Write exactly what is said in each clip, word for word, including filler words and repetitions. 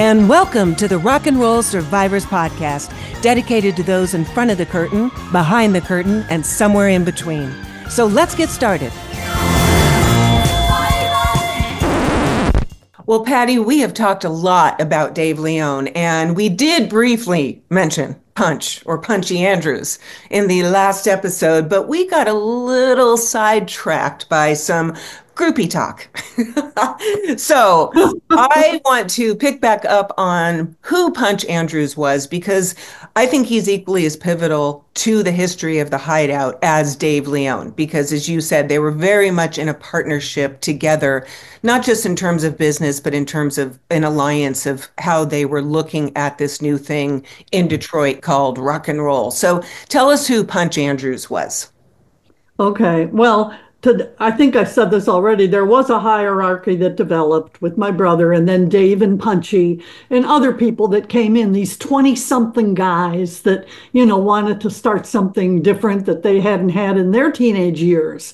and welcome to the Rock and Roll Survivors Podcast, dedicated to those in front of the curtain, behind the curtain, and somewhere in between. So let's get started. Well, Patty, we have talked a lot about Dave Leone, and we did briefly mention Punch or Punchy Andrews in the last episode, but we got a little sidetracked by some groupie talk. So I want to pick back up on who Punch Andrews was, because I think he's equally as pivotal to the history of the Hideout as Dave Leone, because as you said, they were very much in a partnership together, not just in terms of business, but in terms of an alliance of how they were looking at this new thing in Detroit called rock and roll. So tell us who Punch Andrews was. Okay, well, to, I think I said this already. There was a hierarchy that developed with my brother and then Dave and Punchy and other people that came in, these twenty-something guys that, you know, wanted to start something different that they hadn't had in their teenage years.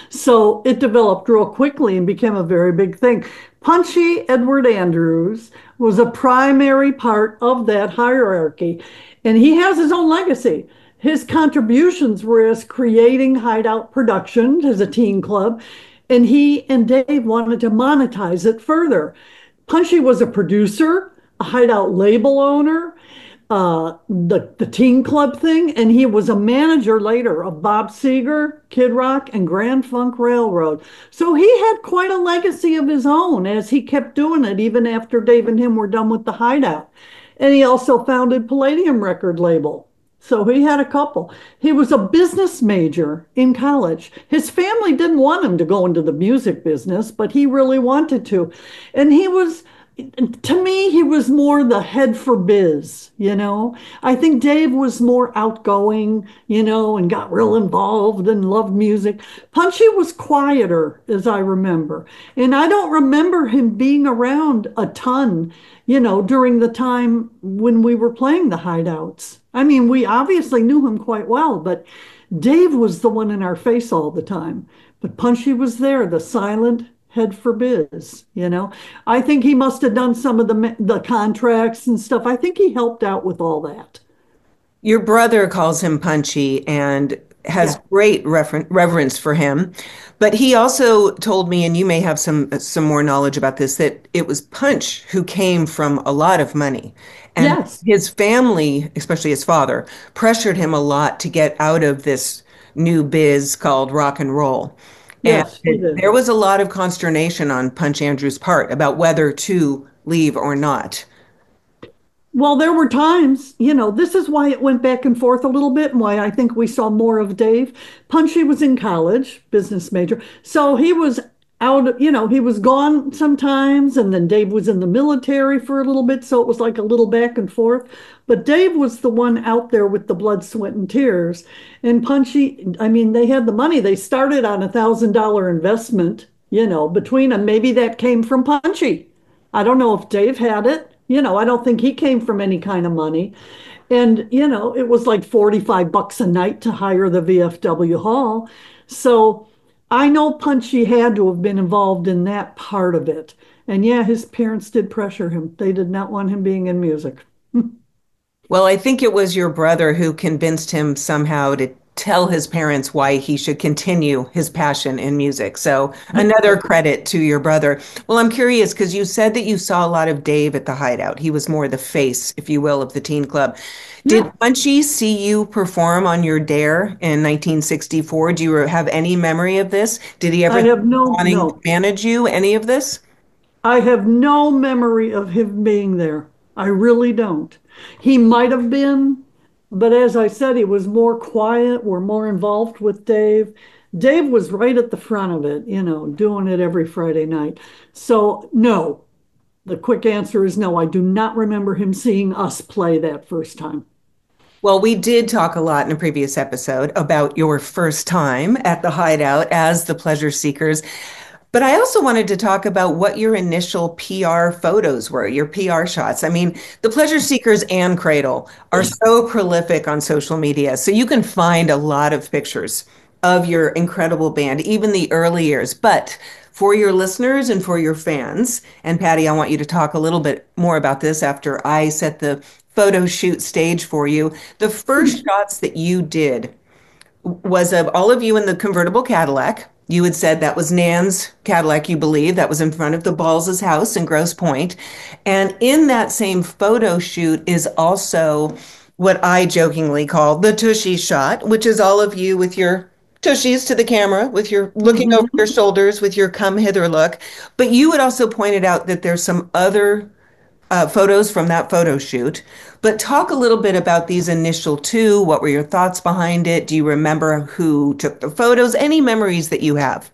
So it developed real quickly and became a very big thing. Punchy Edward Andrews was a primary part of that hierarchy, and he has his own legacy. His contributions were as creating Hideout Productions as a teen club, and he and Dave wanted to monetize it further. Punchy was a producer, a Hideout label owner, uh, the, the teen club thing, and he was a manager later of Bob Seger, Kid Rock, and Grand Funk Railroad. So he had quite a legacy of his own as he kept doing it even after Dave and him were done with the Hideout. And he also founded Palladium record label. So he had a couple. He was a business major in college. His family didn't want him to go into the music business, but he really wanted to. And he was, to me, he was more the head for biz, you know. I think Dave was more outgoing, you know, and got real involved and loved music. Punchy was quieter, as I remember. And I don't remember him being around a ton, you know, during the time when we were playing the Hideouts. I mean, we obviously knew him quite well, but Dave was the one in our face all the time. But Punchy was there, the silent head for biz, you know. I think he must have done some of the the contracts and stuff. I think he helped out with all that. Your brother calls him Punchy and has yeah. great refer- reverence for him. But he also told me, and you may have some some more knowledge about this, that it was Punch who came from a lot of money. And yes. his family, especially his father, pressured him a lot to get out of this new biz called rock and roll. Yes, and there was a lot of consternation on Punch Andrews' part about whether to leave or not. Well, there were times, you know, this is why it went back and forth a little bit and why I think we saw more of Dave. Punchy was in college, business major. So he was out, you know, he was gone sometimes, and then Dave was in the military for a little bit. So it was like a little back and forth. But Dave was the one out there with the blood, sweat, and tears. And Punchy, I mean, they had the money. They started on a thousand dollar investment, you know, between them. Maybe that came from Punchy. I don't know if Dave had it. You know, I don't think he came from any kind of money. And, you know, it was like forty-five bucks a night to hire the V F W hall. So I know Punchy had to have been involved in that part of it. And yeah, his parents did pressure him. They did not want him being in music. Well, I think it was your brother who convinced him somehow to tell his parents why he should continue his passion in music. So another credit to your brother. Well, I'm curious because you said that you saw a lot of Dave at the Hideout. He was more the face, if you will, of the teen club. Did yeah. Punchy see you perform on your Dare in nineteen sixty-four? Do you have any memory of this? Did he ever I have no, wanting no. to manage you, any of this? I have no memory of him being there. I really don't. He might have been, but as I said, he was more quiet. We're more involved with Dave. Dave was right at the front of it, you know, doing it every Friday night. So no, the quick answer is no. I do not remember him seeing us play that first time. Well, we did talk a lot in a previous episode about your first time at the Hideout as the Pleasure Seekers. But I also wanted to talk about what your initial P R photos were, your P R shots. I mean, the Pleasure Seekers and Cradle are so prolific on social media, so you can find a lot of pictures of your incredible band, even the early years. But for your listeners and for your fans. And Patty, I want you to talk a little bit more about this after I set the photo shoot stage for you. The first shots that you did was of all of you in the convertible Cadillac. You had said that was Nan's Cadillac, you believe. That was in front of the Balls' house in Grosse Pointe. And in that same photo shoot is also what I jokingly call the tushy shot, which is all of you with your tushies to the camera, with your looking over Mhm. your shoulders, with your come hither look. But you had also pointed out that there's some other uh, photos from that photo shoot. But talk a little bit about these initial two. What were your thoughts behind it? Do you remember who took the photos? Any memories that you have?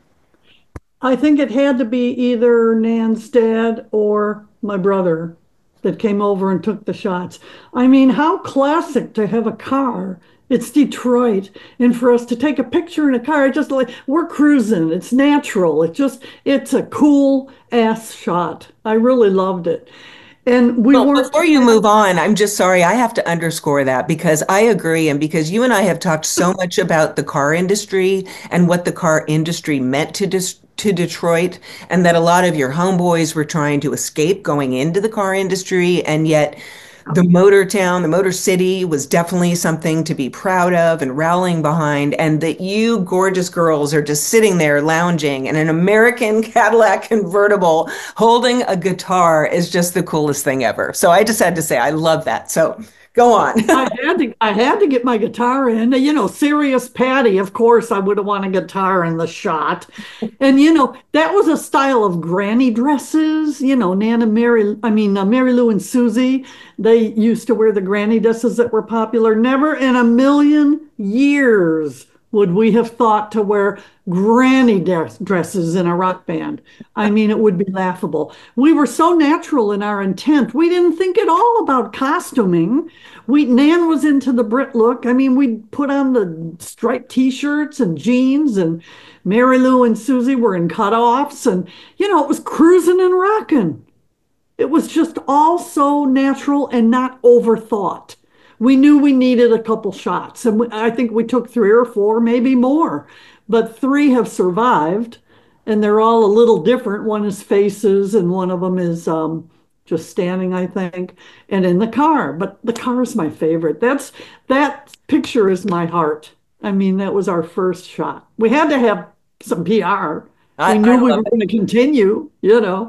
I think it had to be either Nan's dad or my brother that came over and took the shots. I mean, how classic to have a car. It's Detroit. And for us to take a picture in a car, it just like we're cruising. It's natural. It just, it's a cool ass shot. I really loved it. And we Well, weren't, before you move on, I'm just sorry, I have to underscore that because I agree, and because you and I have talked so much about the car industry and what the car industry meant to dis to Detroit, and that a lot of your homeboys were trying to escape going into the car industry, and yet the Motor Town, the Motor City was definitely something to be proud of and rallying behind, and that you gorgeous girls are just sitting there lounging in an American Cadillac convertible holding a guitar is just the coolest thing ever. So I just had to say I love that. So go on. I had to I had to get my guitar in. You know, serious Patty, of course I would have wanted a guitar in the shot. And you know, that was a style of granny dresses. You know, Nana Mary, I mean uh, Mary Lou and Susie, they used to wear the granny dresses that were popular. Never in a million years would we have thought to wear granny dress- dresses in a rock band. I mean, it would be laughable. We were so natural in our intent. We didn't think at all about costuming. We Nan was into the Brit look. I mean, we'd put on the striped t-shirts and jeans, and Mary Lou and Susie were in cutoffs, and you know, it was cruising and rocking. It was just all so natural and not overthought. We knew we needed a couple shots, and we, I think we took three or four, maybe more, but three have survived, and they're all a little different. One is faces, and one of them is um, just standing, I think, and in the car. But the car is my favorite. That's that picture is my heart. I mean, that was our first shot. We had to have some P R. I, We I knew we love were it. going to continue, you know.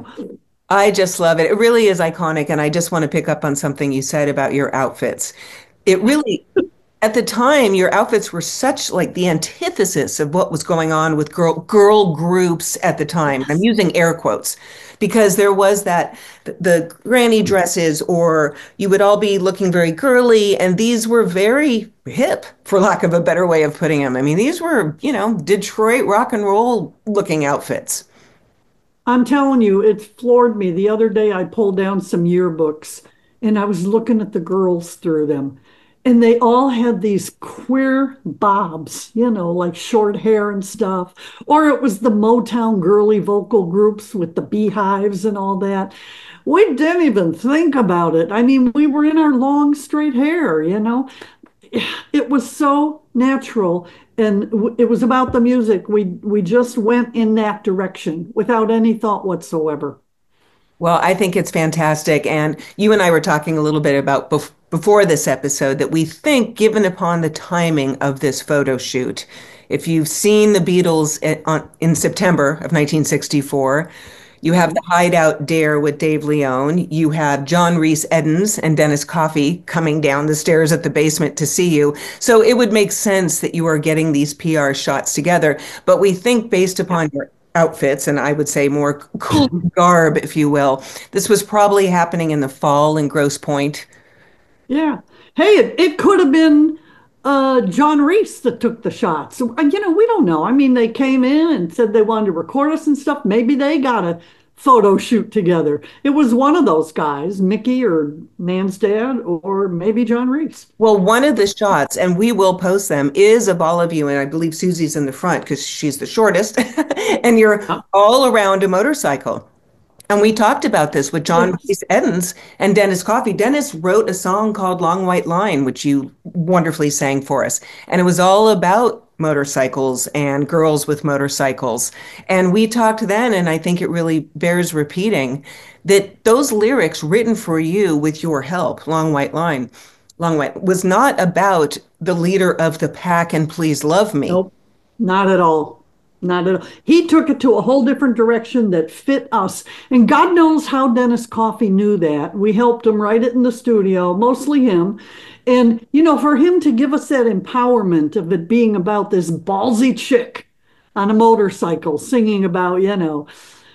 I just love it. It really is iconic. And I just want to pick up on something you said about your outfits. It really, at the time, your outfits were such like the antithesis of what was going on with girl girl groups at the time. I'm Yes. using air quotes because there was that the, the granny dresses, or you would all be looking very girly, and these were very hip, for lack of a better way of putting them. I mean, these were, you know, Detroit rock and roll looking outfits. I'm telling you, it floored me. The other day, I pulled down some yearbooks and I was looking at the girls through them. And they all had these queer bobs, you know, like short hair and stuff. Or it was the Motown girly vocal groups with the beehives and all that. We didn't even think about it. I mean, we were in our long straight hair, you know. It was so natural, and it was about the music. We we just went in that direction without any thought whatsoever. Well, I think it's fantastic. And you and I were talking a little bit about bef before this episode that we think, given upon the timing of this photo shoot, if you've seen the Beatles in, on, in September of nineteen sixty-four, you have the Hideout Dare with Dave Leone. You have John Rhys Edens and Dennis Coffey coming down the stairs at the basement to see you. So it would make sense that you are getting these P R shots together. But we think based upon your outfits, and I would say more cool garb, if you will, this was probably happening in the fall in Grosse Pointe. Yeah. Hey, it, it could have been uh, John Reese that took the shots. So, uh, you know, we don't know. I mean, they came in and said they wanted to record us and stuff. Maybe they got a photo shoot together. It was one of those guys, Mickey or Nan's dad, or maybe John Reese. Well, one of the shots, and we will post them, is of all of you, and I believe Susie's in the front because she's the shortest, and you're Uh, all around a motorcycle. And we talked about this with John yes. Rhys Edens and Dennis Coffey. Dennis wrote a song called Long White Line, which you wonderfully sang for us. And it was all about motorcycles and girls with motorcycles. And we talked then, and I think it really bears repeating, that those lyrics written for you with your help, Long White Line, Long White, was not about the leader of the pack and please love me. Nope, not at all. Not at all. He took it to a whole different direction that fit us. And God knows how Dennis Coffey knew that. We helped him write it in the studio, mostly him. And, you know, for him to give us that empowerment of it being about this ballsy chick on a motorcycle singing about, you know,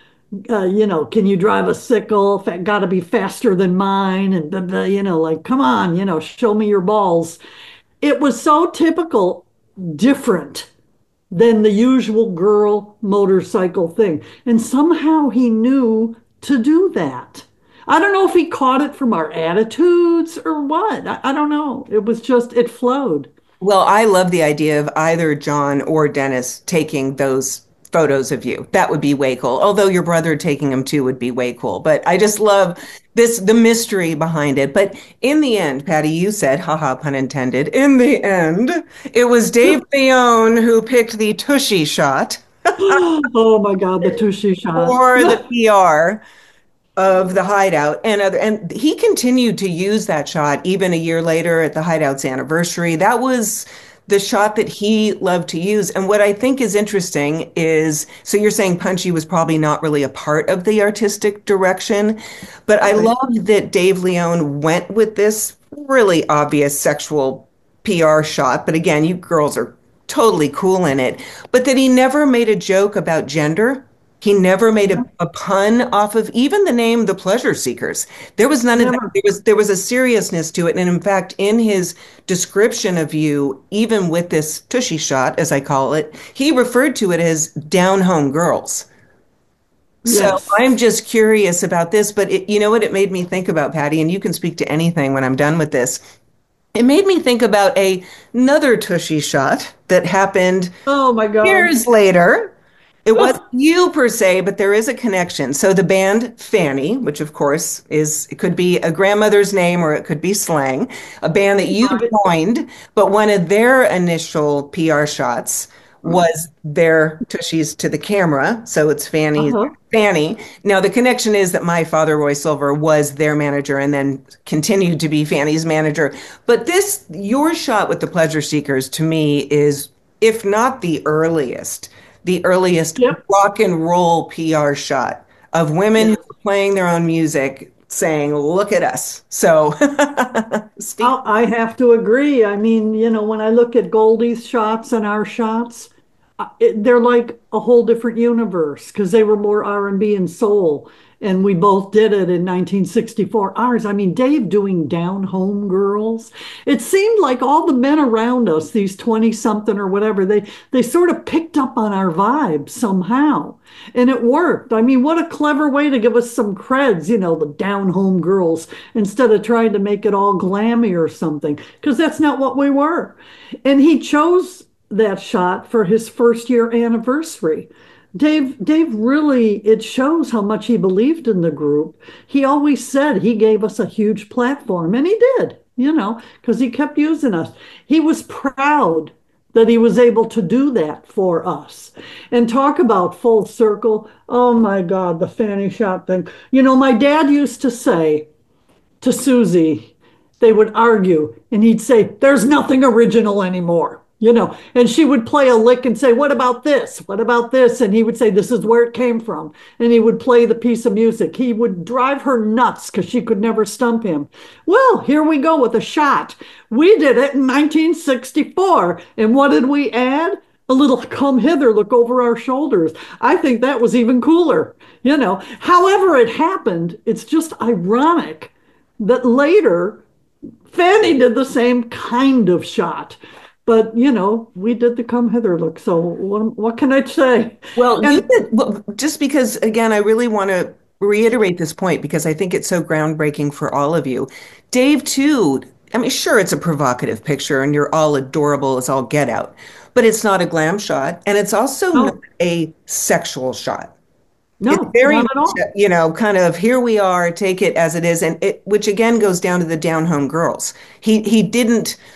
uh, you know, can you drive a sickle? Got to be faster than mine. And, blah, blah, you know, like, come on, you know, show me your balls. It was so typical, different than the usual girl motorcycle thing. And somehow he knew to do that. I don't know if he caught it from our attitudes or what. I, I don't know. It was just, it flowed. Well, I love the idea of either John or Dennis taking those photos of you. That would be way cool. Although your brother taking them too would be way cool. But I just love this, the mystery behind it. But in the end, Patty, you said, haha, pun intended, in the end, it was Dave Leone who picked the Tushy shot Oh my God, the Tushy shot. for the P R of the hideout and other and he continued to use that shot even a year later at the hideout's anniversary. That was the shot that he loved to use. And what I think is interesting is, so you're saying Punchy was probably not really a part of the artistic direction, but I Right. loved that Dave Leone went with this really obvious sexual P R shot. But again, you girls are totally cool in it, but that he never made a joke about gender. He never made a, a pun off of even the name The Pleasure Seekers. There was none of that. Never. There was there was a seriousness to it. And in fact, in his description of you, even with this tushy shot, as I call it, he referred to it as down home girls. So Yes. I'm just curious about this, but it, you know what it made me think about, Patty, and you can speak to anything when I'm done with this. It made me think about a, another tushy shot that happened Oh my God. years later. It wasn't you per se, but there is a connection. So the band Fanny, which of course is, it could be a grandmother's name or it could be slang, a band that you Right. joined, but one of their initial P R shots was their tushies to the camera. So it's Fanny's Uh-huh. Fanny. Now the connection is that my father, Roy Silver, was their manager and then continued to be Fanny's manager. But this, your shot with the Pleasure Seekers to me is, if not the earliest, the earliest Yep. rock and roll P R shot of women who Yeah. were playing their own music saying, look at us. So speak. I'll- I have to agree. I mean, you know, when I look at Goldie's shots and our shots, uh, it, they're like a whole different universe because they were more R and B and soul. And we both did it in nineteen sixty-four. Ours, I mean, Dave doing Down Home Girls. It seemed like all the men around us, these twenty something or whatever, they, they sort of picked up on our vibe somehow. And it worked. I mean, what a clever way to give us some creds, you know, the Down Home Girls, instead of trying to make it all glammy or something, because that's not what we were. And he chose that shot for his first year anniversary. Dave, Dave really, it shows how much he believed in the group. He always said he gave us a huge platform, and he did, you know, because he kept using us. He was proud that he was able to do that for us. And talk about full circle. Oh my God, the fanny shot thing. You know, my dad used to say to Susie, they would argue, and he'd say, there's nothing original anymore. You know, and she would play a lick and say, what about this? What about this? And he would say, this is where it came from. And he would play the piece of music. He would drive her nuts because she could never stump him. Well, here we go with a shot. We did it in nineteen sixty-four. And what did we add? A little come hither, look over our shoulders. I think that was even cooler. You know, however it happened, it's just ironic that later Fanny did the same kind of shot. But, you know, we did the come hither look. So what, what can I say? Well, you And did, well, just because, again, I really want to reiterate this point because I think it's so groundbreaking for all of you. Dave, too, I mean, sure, it's a provocative picture and you're all adorable as all get out, but it's not a glam shot. And it's also not no, a sexual shot. It's no, very not much, at all. you know, kind of here we are, take it as it is. And it, which again goes down to the down home girls. He, he didn't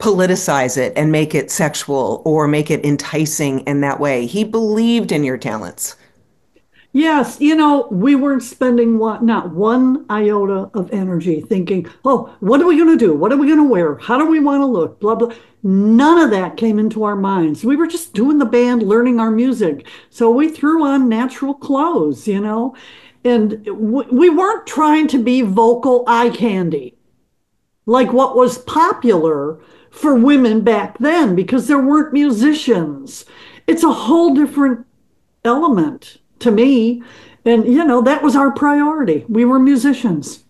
politicize it and make it sexual or make it enticing in that way. He believed in your talents. Yes, you know, we weren't spending one, not one iota of energy thinking, oh, what are we going to do? What are we going to wear? How do we want to look? Blah, blah. None of that came into our minds. We were just doing the band, learning our music. So we threw on natural clothes, you know, and we weren't trying to be vocal eye candy like what was popular for women back then because there weren't musicians. It's a whole different element to me. And, you know, that was our priority. We were musicians.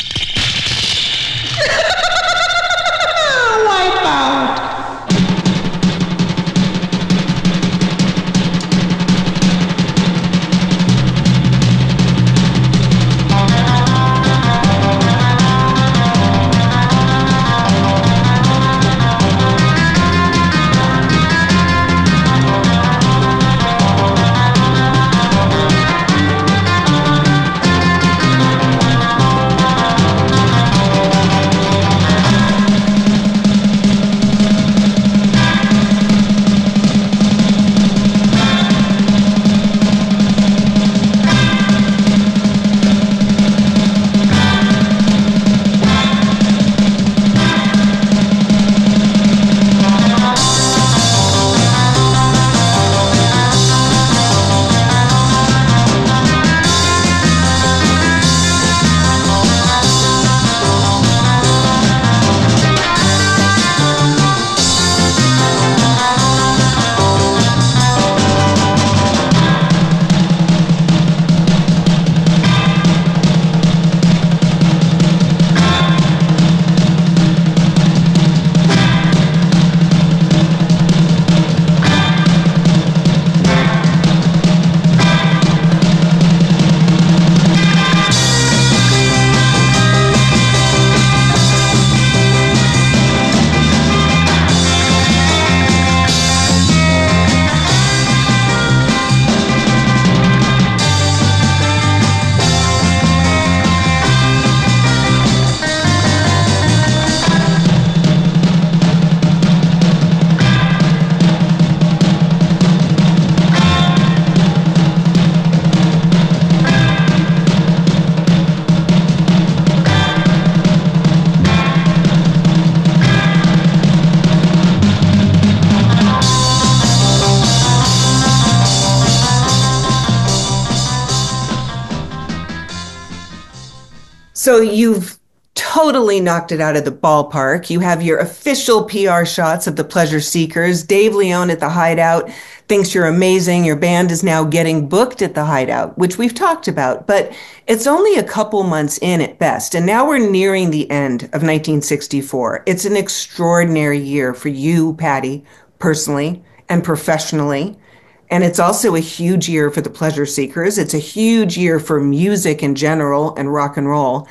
So you've totally knocked it out of the ballpark. You have your official P R shots of the Pleasure Seekers. Dave Leone at the Hideout thinks you're amazing. Your band is now getting booked at the Hideout, which we've talked about, but it's only a couple months in at best. And now we're nearing the end of nineteen sixty-four. It's an extraordinary year for you, Patty, personally and professionally. And it's also a huge year for the Pleasure Seekers. It's a huge year for music in general and rock and roll.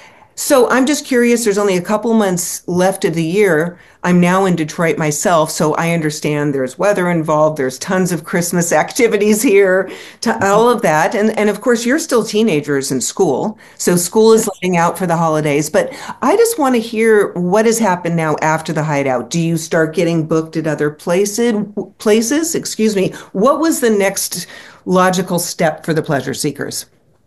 So I'm just curious, there's only a couple months left of the year. I'm now in Detroit myself, so I understand there's weather involved. There's tons of Christmas activities here, to all of that. And, and of course, you're still teenagers in school. So school is letting out for the holidays. But I just want to hear what has happened now after the Hideout. Do you start getting booked at other places? Places? Excuse me. What was the next logical step for the Pleasure Seekers?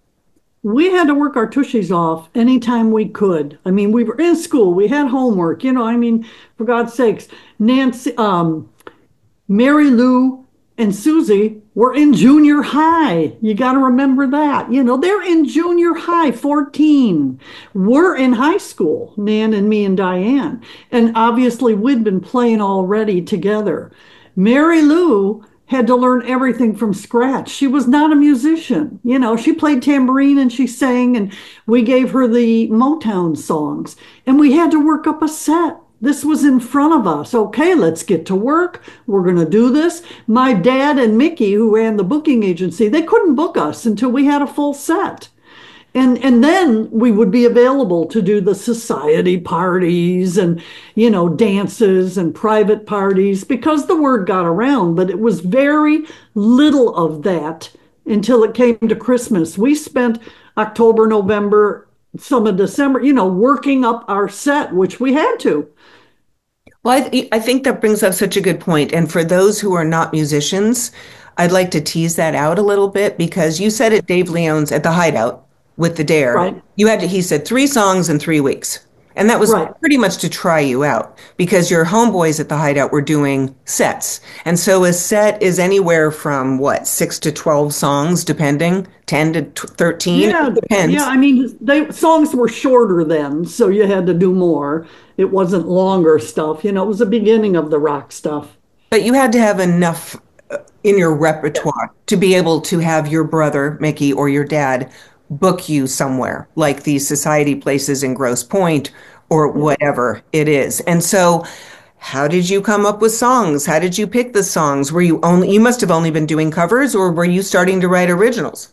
We had to work our tushies off anytime we could. I mean, we were in school, we had homework, you know, I mean, for God's sakes, Nancy, um, Mary Lou and Susie were in junior high. You got to remember that. You know, they're in junior high, fourteen. We're in high school, Nan and me and Diane. And obviously, we'd been playing already together. Mary Lou had to learn everything from scratch. She was not a musician. You know, she played tambourine and she sang, and we gave her the Motown songs. And we had to work up a set. This was in front of us. Okay, let's get to work. We're going to do this. My dad and Mickey, who ran the booking agency, they couldn't book us until we had a full set. And and then we would be available to do the society parties and, you know, dances and private parties because the word got around, but it was very little of that until it came to Christmas. We spent October, November, some of December, you know, working up our set, which we had to. Well, I, th- I think that brings up such a good point. And for those who are not musicians, I'd like to tease that out a little bit because you said at Dave Leon's at the Hideout with the Dare, Right, you had to, he said three songs in three weeks. And that was right. pretty much to try you out because your homeboys at the Hideout were doing sets. And so a set is anywhere from what, six to twelve songs, depending, ten to thirteen. Yeah, It yeah. depends. I mean, they songs were shorter then, so you had to do more. It wasn't longer stuff. You know, it was the beginning of the rock stuff. But you had to have enough uh, in your Yeah, repertoire to be able to have your brother, Mickey, or your dad book you somewhere, like these society places in Grosse Pointe or yeah. whatever it is. And so, how did you come up with songs? How did you pick the songs? Were you only, you must have only been doing covers, or were you starting to write originals?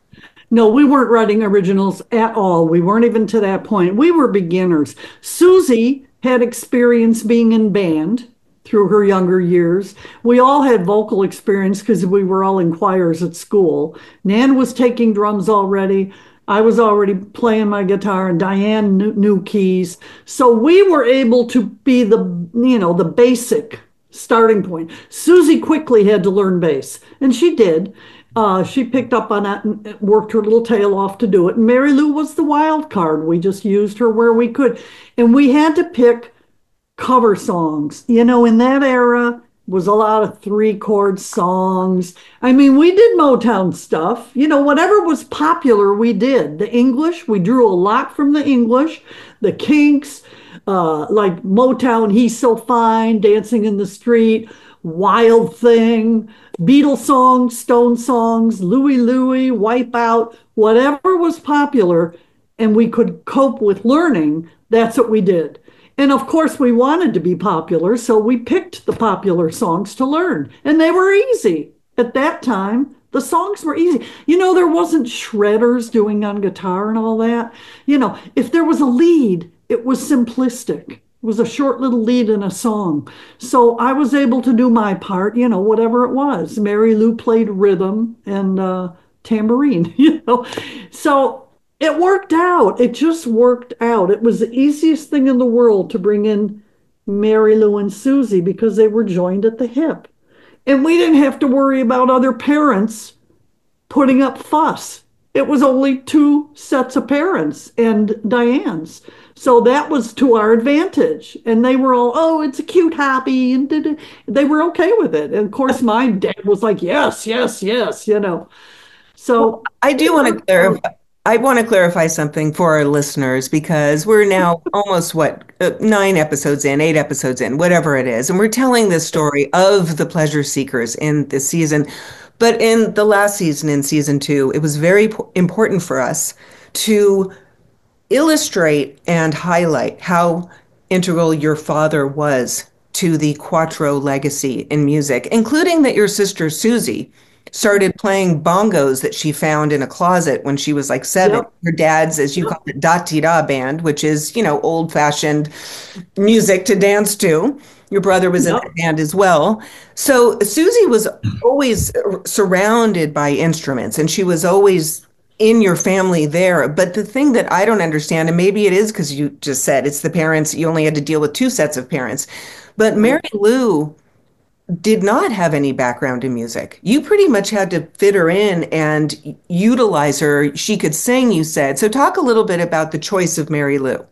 No, we weren't writing originals at all. We weren't even to that point. We were beginners. Susie had experience being in band through her younger years. We all had vocal experience because we were all in choirs at school. Nan was taking drums already. I was already playing my guitar, and Diane knew, knew keys. So we were able to be the, you know, the basic starting point. Susie quickly had to learn bass, and she did. Uh, she picked up on that and worked her little tail off to do it. And Mary Lou was the wild card. We just used her where we could. And we had to pick cover songs. You know, in that era was a lot of three chord songs. I mean, we did Motown stuff. You know, whatever was popular, we did. The English, we drew a lot from the English, the Kinks, uh, like Motown, He's So Fine, Dancing in the Street, Wild Thing, Beatles songs, Stone songs, Louie Louie, Wipeout, whatever was popular, and we could cope with learning, that's what we did. And of course, we wanted to be popular, so we picked the popular songs to learn, and they were easy. At that time, the songs were easy. You know, there wasn't shredders doing on guitar and all that. You know, if there was a lead, it was simplistic. It was a short little lead in a song. So I was able to do my part, you know, whatever it was. Mary Lou played rhythm and uh, tambourine, you know. So it worked out. It just worked out. It was the easiest thing in the world to bring in Mary Lou and Susie because they were joined at the hip. And we didn't have to worry about other parents putting up fuss. It was only two sets of parents and Diane's. So that was to our advantage. And they were all, oh, it's a cute hobby. And did it. They were okay with it. And of course, my dad was like, yes, yes, yes, you know. Well, So I do it want to worked out. clarify. I want to clarify something for our listeners because we're now almost what, uh, nine episodes in, eight episodes in, whatever it is. And we're telling this story of the pleasure seekers in this season. But in the last season, in season two, it was very po- important for us to illustrate and highlight how integral your father was to the Quattro legacy in music, including that your sister Susie started playing bongos that she found in a closet when she was like seven. Yep, Her dad's, as you yep, call it, da ti da band, which is, you know, old fashioned music to dance to. Your brother was in yep. that band as well. So Susie was always surrounded by instruments and she was always in your family there. But the thing that I don't understand, and maybe it is because you just said it's the parents, you only had to deal with two sets of parents. But Mary Right. Lou did not have any background in music. You pretty much had to fit her in and utilize her. She could sing, you said. So talk a little bit about the choice of Mary Lou.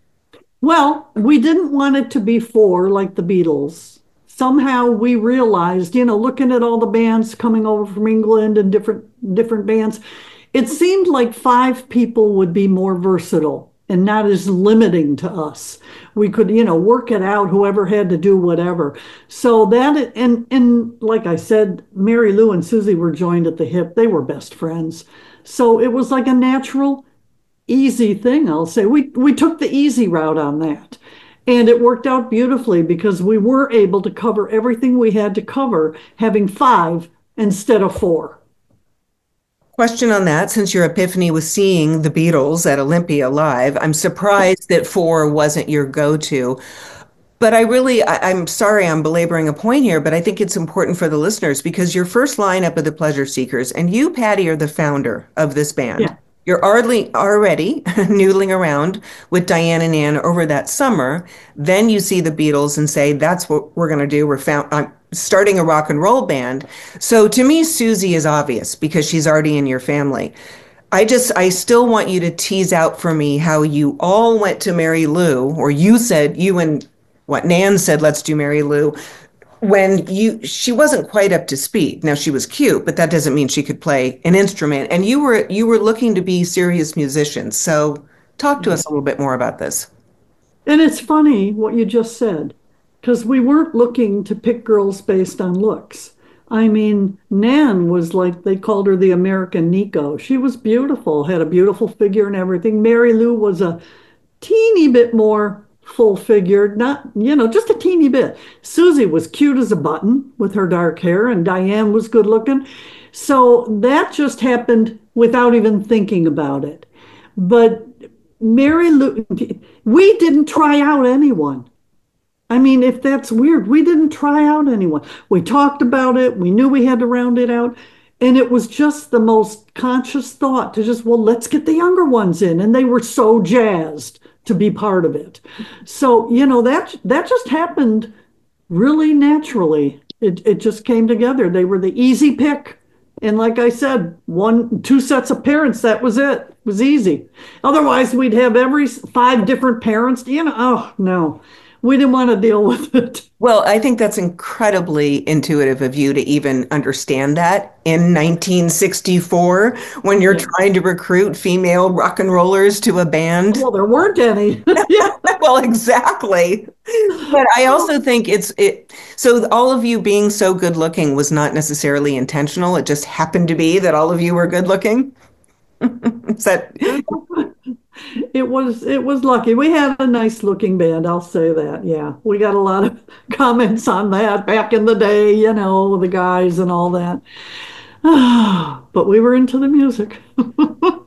Well, we didn't want it to be four like the Beatles. Somehow we realized, you know, looking at all the bands coming over from England and different different bands, it seemed like five people would be more versatile and not as limiting to us. We could, you know, work it out, whoever had to do whatever. So that, and and like I said, Mary Lou and Susie were joined at the hip. They were best friends. So it was like a natural easy thing, I'll say. We we took the easy route on that. And it worked out beautifully because we were able to cover everything we had to cover, having five instead of four. Question on that, since your epiphany was seeing the Beatles at Olympia live, I'm surprised that four wasn't your go-to. But I really, I, I'm sorry I'm belaboring a point here, but I think it's important for the listeners because your first lineup of the Pleasure Seekers, and you, Patty, are the founder of this band. Yeah, you're already already noodling around with Diane and Ann over that summer. Then you see the Beatles and say, "That's what we're going to do. We're found. I'm starting a rock and roll band." So to me, Susie is obvious because she's already in your family. I just, I still want you to tease out for me how you all went to Mary Lou, or you said, you and what Nan said, let's do Mary Lou, when you, she wasn't quite up to speed. Now she was cute, but that doesn't mean she could play an instrument. And you were, you were looking to be serious musicians. So talk to Yeah. us a little bit more about this. And it's funny what you just said, because we weren't looking to pick girls based on looks. I mean, Nan was like, they called her the American Nico. She was beautiful, had a beautiful figure and everything. Mary Lou was a teeny bit more full figured, not, you know, just a teeny bit. Susie was cute as a button with her dark hair, and Diane was good looking. So that just happened without even thinking about it. But Mary Lou, we didn't try out anyone. I mean, if that's weird, we didn't try out anyone. We talked about it. We knew we had to round it out. And it was just the most conscious thought to just, well, let's get the younger ones in. And they were so jazzed to be part of it. So, you know, that that just happened really naturally. It it just came together. They were the easy pick. And like I said, one, two sets of parents, that was it. It was easy. Otherwise, we'd have every five different parents. You know, oh, no. We didn't want to deal with it. Well, I think that's incredibly intuitive of you to even understand that in nineteen sixty-four when you're Yeah. trying to recruit female rock and rollers to a band. Well, there weren't any. Yeah. Well, exactly. But I also think it's it so all of you being so good looking was not necessarily intentional. It just happened to be that all of you were good looking. Is that It was it was lucky. We had a nice looking band, I'll say that. Yeah. We got a lot of comments on that back in the day, you know, the guys and all that. But we were into the music.